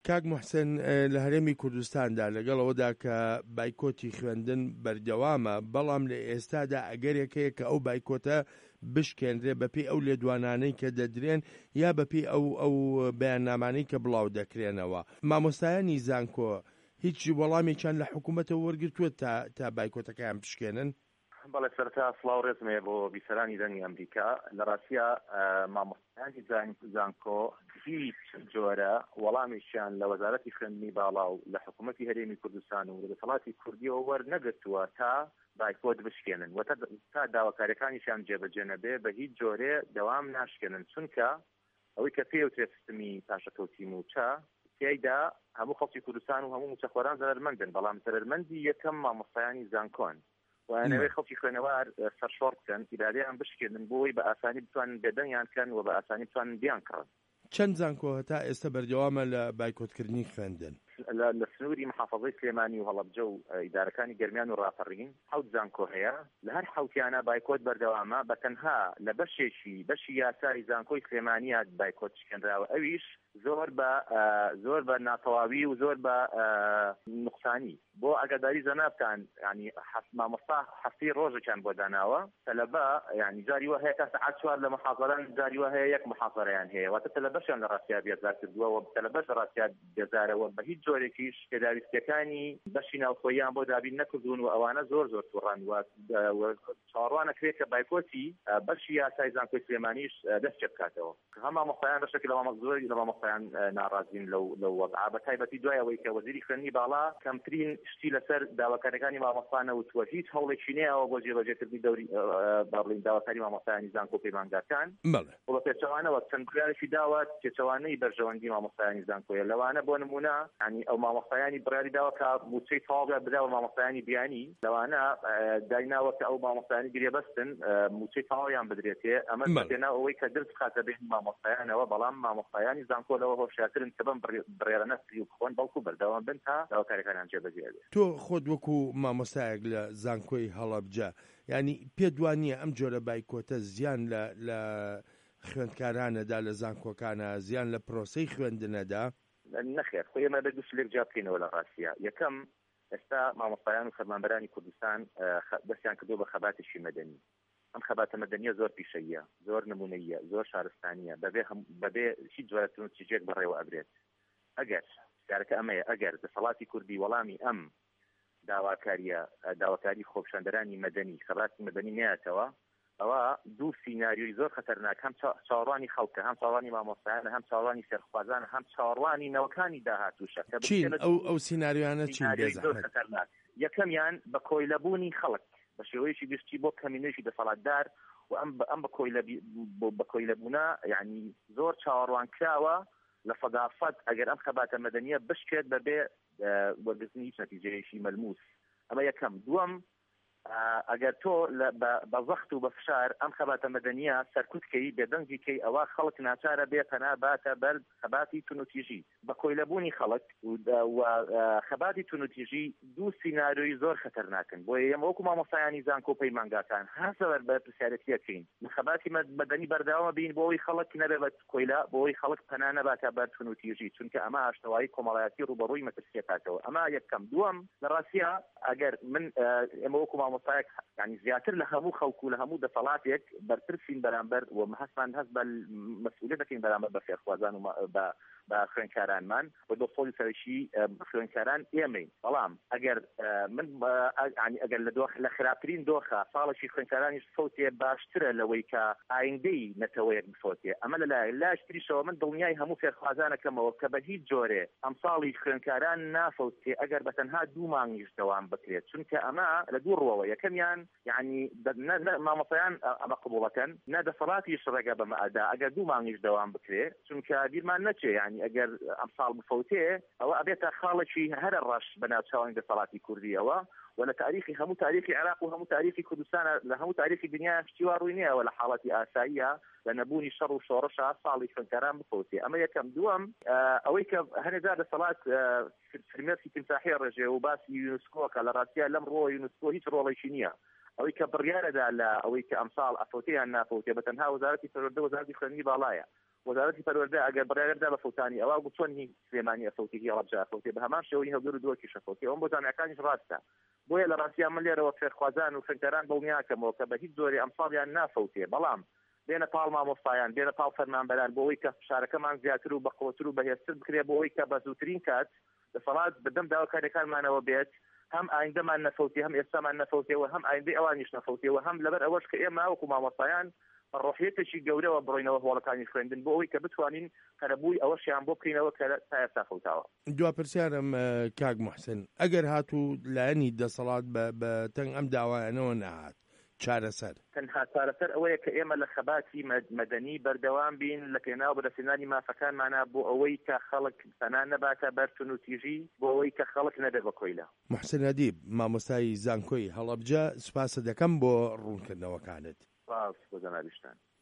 کاک موحسن لە هەرێمی کوردستاندا لەگەڵەوەدا کە بایکۆتی خوێندن بەردەوامە، بەڵام لە ئێستادا ئەگەرێکەیە کە ئەو بایکۆتە بشکێنرێ بەپێی ئەو لێدوانانەی کە دەدرێن یا بەپێی ئەو بەیاننامانەی کە بڵاو دەکرێنەوە. مامۆستایانی زانکۆ هیچ وەڵامێکیان لە حکوومەتەوە وەرگرتووە تا بایکۆتەکەیان بشکێنن؟ بەڵێ سەرەتا سڵاو ڕێزمێ بۆ بیسەرانی دەنگی ئەمریکا. لە ڕاستیە مامۆستایانی زانکۆ هیچ جۆرە وەڵامێکیان لە وەزارەتی خوێندنی باڵا و لە حکوومەتی هەرێمی کوردستان و لە دەسەڵاتی کوردیەوە وەرنەگرتووە تا بایکۆت بشکێنن و تا داواکاریەکانیشان جێبەجێ نەبێ بە هیچ جۆرێ دەوام ناشکێنن، چونکە ئەوەی کە پێوترێ سیستمی پاشەکەوتی موچە تێیدا هەموو خەڵکی کوردستان و هەموو موچەخۆران زەرمەندن، بەڵام زەرمەندی یەکەم مامۆستایانی زانکۆن وانەوەی خەڵکی خوێنەوار سەرشۆڕ بکەن ئیرادەیان بشکێنن بۆی بە ئاسانی بتوانن بێدەنگیان کەن و بە ئاسانی بتوانن بیان کڕن. چەند زانکۆ هەتا ئێستا بەردەوامە لە بایکۆتکردنی خوێندن؟ لە سنووری محافەزەی سلێمانی و هەڵەبجە و ئیدارەکانی گەرمیان و ڕاپەڕین 7 زانکۆ هەیە. لە هەر 7یانە بایکۆت بەردەوامە، بە تەنها لە بەشی یاساری زانکۆی سلێمانیات بایکۆت شکێنراوە، ئەویش زۆر بە ناتەواوی و زۆر بە نوقسانی. بۆ ئەگەداری زەنابتان ینی مامۆستا هەفتەی ڕۆژێکیان بۆ داناوە، تەلەبە ینی جاری وە هەیە تا سەعات 4 لە محاضەران جاری وە هەیە 1 محاضەرەیان هەیە، واتە تەلەبەشیان لە ڕاستیا بێزار کردووە و تەلەبەش لە ڕاستیا بێزارەوە بە هیچ جۆرێکیش پێداویستەکانی بەشی ناوخۆییان بۆ دابین نەکردوون و ئەوانە زۆر تووڕان و چاڕوانە کرێت کە بایکۆتی بەشی یاسای زانکۆی سلێمانیش دەست پێ بکاتەوە. هەموو مامۆستایان بەشێکی لە مامۆستایان ناڕازین لەو وەضعە، بە تایبەتی دوایەوەی کە وەزیری خوێندنی باڵا کەمترین شتی لەسەر داواکاریەکانی مامۆستانە وتووە هیچ هەوڵێکی نەیەوە بۆ جێبەجێکردنی دەوری بڵین داواکاری مامۆستایانی زانکۆ پەیمانگاکان. بۆ پێچەوانەوە چەند کارێکی داوە پێچەوانەی بەرژەوەندی مامۆستایانی زانکۆیە. لەوانە بۆ نمونە ینی ئەو مامۆستایانی بڕیاری داوە کە موچەی تەواو بداوە مامۆستایانی بیانی، لەوانە دایناوە کە ئەو مامۆستایانی گرێبەستن موچەی تەواویان بدرێتێ. ئەمە بەپێنا ئەوەی کە درس بخاتە بین مامۆستایانەوە، بەڵام مامۆستایانی زانکۆ لەوە هۆشیارترن کە بم بڕێرە نەسری و بخۆن بەڵکو بەردەوام بن تا داواکاریەکانیان جێبەجێ بێت. تۆ خۆت وەکو مامۆستایەک لە زانکۆی هەڵەبجە، ینی پێت وانییە ئەم جۆرە بایکۆتە زیان لە خوێندکارانەدا لە زانکۆکانە، زیان لە پرۆسەی خوێندنەدا؟ نەخێر، خۆ ئێمە بە دووشلێک جا بکەینەوە لە ڕاستیە. یەکەم، ئێستا مامۆستایان و فەرمانبەرانی کوردستان دەستیان کردو بە خەباتێکی مەدەنی. ئەم خەباتە مەدەنیە زۆر پیشەیە، زۆر نمونەیە، زۆر شارستانیە، بەبێ هیچ جۆرە تونوتیجێک بەڕێوە ئەبرێت. ئەگەر کارەکە ئەمەیە، ئەگەر دەسەڵاتی کوردی وەڵامی ئەم داواکاری خۆپیشاندەرانی مەدەنی خەباتی مەدەنی نایەتەوە، ئەوە دوو سیناریۆی زۆر خەتەرناک، هەم چاوەڕوانی خەڵکە، هەم چاوەڕوانی مامۆستایانە، هەم چاوەڕوانی سەرخوازانە، هەم چاوەڕوانی نەوەکانی داهاتووشە. چین ئەو سیناریۆیانە چین زۆر خەتەرناک؟ یەکەمیان بە کۆیلەبوونی خەڵک بە شێوەیەکی گشتی بۆ کەمینەیەکی دەسەڵاتدار و ئەم بە کۆیلەبوونە یعنی زۆر چاوەڕوان کراوە لە فەدافەت ئەگەر ئەم خەباتە مەدەنیە بشکێت بەبێ وەرگرتنی هیچ نەتیجەیەکی مەلموس. ئەمە یەکەم. دووەم، ئەگەر تۆ بە زەخت و بە فشار ئەم خەباتە مەدەنیە سەرکوتکەی بێدەنگیکەی، ئەوە خەڵک ناچارە بێ پەنا باتە بەر خەباتی تونوتیژی. بە کۆیلەبوونی خەڵک و خەباتی تونوتیژی دوو سیناریۆی زۆر خەتەرناکن. بۆیە ئێمە وەکو مامۆستایانی زانکۆ پەیمانگاکان هەسەوەر بە پرسیارەتیەکەین خەباتی مەدەنی بەردەوامە بین بۆ ئەوەی خەڵک نەبێ بە کۆیلا، بۆ ئەوەی خەڵک پەنا نەباتە بەر تونوتیژی، چونکە ئەمە ئاشتەوایی کۆمەڵایەتی ڕوبەڕووی مەترسیەکاتەوە. ئەمە یەکەم. دووەم، لە ڕاستیە ئەگەر ئێمە وەکو مامۆستایەک يعني زیاتر لە هەموو خەڵکو لە هەموو دەسەڵاتێک بەرترسین بەرامبەر و هەستمان هەست بە مەسئولیەتەکەین بەرامبەر بە فێرخوازان و بە خوێندکارانمان و دۆخۆلی سەرشی خوێندکاران ئێمەین. بەڵام ئەگەر من ئەگەر لە خراپترین دۆخە ساڵێکی خوێندکارانیش فەوتێ باشترە لەوەی کە ئایندەی نەتەوەیەک بفۆتێ. ئەمە لاشتریشەوە من دڵنیای هەموو فێرخوازانەکەمەوە کە بە هیچ جۆرێ ئەم ساڵی خوێندکاران نافەوتێ ئەگەر بە تەنها 2 مانگیش دەوام بکرێت، چونکە ئەمە لە دوو ڕوەوە. یەکەمیان یعنی مامۆستایان ئەمە قبوڵەکەن، نە دەسەڵاتیش ڕێگە بەمە ئەدا ئەگەر 2 مانگیش دەوام بکرێت، چونکە بیرمان نەچێ ینی ئەگەر ئەم ساڵ بفەوتێ ئەوە ئەبێتە خاڵێکی هەرە ڕەش بەناوچاوی دەسەڵاتی کوردیەوە و لە تاریخی هەموو تاریخی عێراق و هەموو تاریخی کوردستان لە هەموو تاریخی دنیا شتیوا ڕووی نییەوە لە حاڵەتی ئاساییە لە نەبوونی شەڕ و شۆڕشە ساڵی خوێندکاران بفەوتێ. ئەمە یەکەم. دووەم، ئەوەی کە هەنێجار دەسەڵات فرمێرسی تیمساحی ڕێژێ و باسی یونسکۆکە، لە ڕاستیە لەم ڕۆ یونسکۆ هیچ ڕۆڵێکی نییە. ئەوەی کە بڕیارەدا لە ئەوەی کە ئەمساڵ ئەفەوتەیان نافەوتێ بە تەنها وەزارەتی سەرۆردە وەزارەتی خوێندنی باڵایە وەزارەتی پەروەردە ئەگەر بڕیاردا بە فوتانی ئەوە گوتوون هی سلێمانی ئەفەوتی هەڵبجا ئەفەوتی بە هەمان شێوەی هەڵگر و دووەکی شەفەوتی ئەوم بۆ جامعەکانیش ڕاستە بۆیە لە ڕاستیان من لێرەوە فێرخوازان و خوێندکاران دڵنیاکەمەوە کە بە هیچ زۆری ئەمساڵیان نافەوتێ بەڵام بێنە پاڵ مامۆستایان بێنە پاڵ فەرمانبەران بۆ ئەوەی کە شارەکەمان زیاتر و بەقوتر و بەهێزتر بکرێ بۆ ئەوەی کە بە زووترین کات دەسەڵات بەدەم داواکاریەکانمانەوە بێت هەم ئایندەمان نەفەوتی هەم ئێستامان نەفەوتێەوە هەم ئایندەی ئەوانیش نەفەوتێەوە هەم لەبەر ئەوەش کە ئێمە وەکو مامۆستایان ڕۆحیەتێکی گەورەوە بڕۆینەوە هۆڵەکانی خوێندن بۆ ئەوەی کە بتوانین کەرەبووی ئەوەشیان بۆ بکەینەوە کە تا ئێستا فەوتاوە. دوا پرسیارم کاک موحسن ئەگەر هاتوو لایەنی دەسەڵات بە تەنگ ئەم داوایانەوە نەهات چارەسەر تەنها چارەسەر ئەوەیە کە ئێمە لە خەباتی مەدەنی بەردەوام بین لە پێناو بەدەستێنانی مافەکانمانە بۆ ئەوەی کە خەڵک سەنان نەباتە بەرتون و تیژی بۆ ئەوەی کە خەڵک نەبێ بە کۆیلە. موحسن ئەدیب مامۆستای زانکۆی هەڵەبجە سوپاسە دەکەم بۆ ڕوونکردنەوەکانت. سپاس بۆ جەنابیشتان.